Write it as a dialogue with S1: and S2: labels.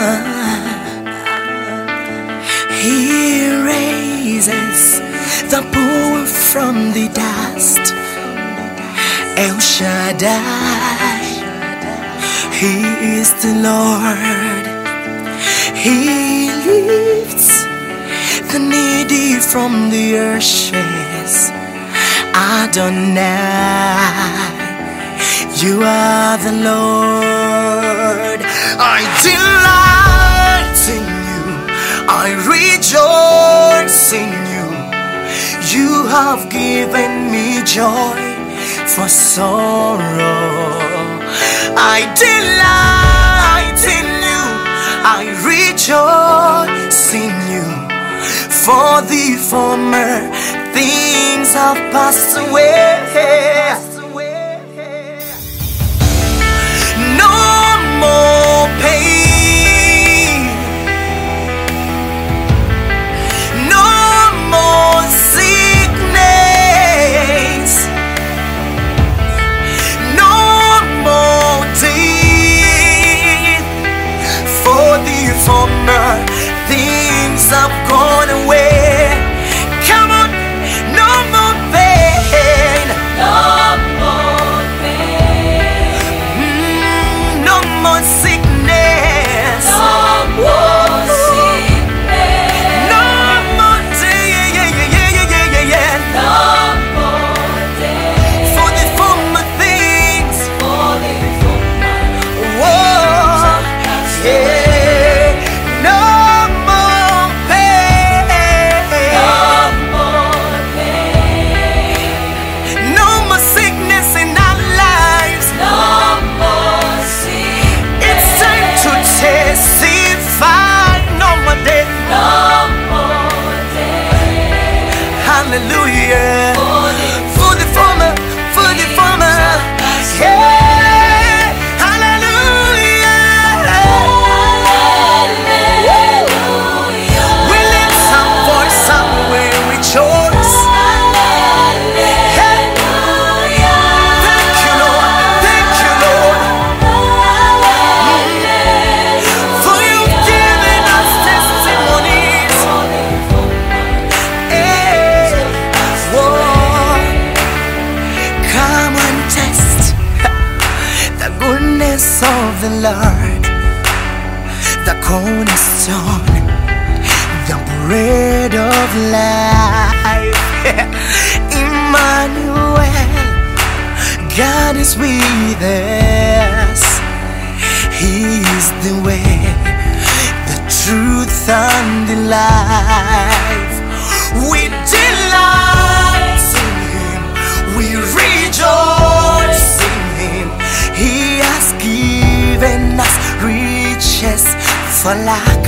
S1: He raises the poor from the dust. El Shaddai, He is the Lord. He lifts the needy from the ashes. Adonai, you are the Lord. I delight in you, I rejoice in you. You have given me joy for sorrow. I delight in you, I rejoice in you. For the former things have passed away. No more pain, no more sickness, no more death. For the former things have gone away. Come on, no more pain, no more pain, no more sickness, no more sickness, no more no more for the former things, for the former yeah. No more pain, no more sickness in our lives, no more sickness. It's time to testify. No more death, no more death. Hallelujah. For the former, yeah. Hallelujah. We lift our voice and we rejoice. Thank you, Lord. Thank you, Lord. For you've given us testimonies. Whoa. Come and test the goodness of the Lord, the cornerstone, the bread of life. Emmanuel, God is with us. He is the way, the truth, and the life. We delight in Him, we rejoice in Him. He has given us riches for lack.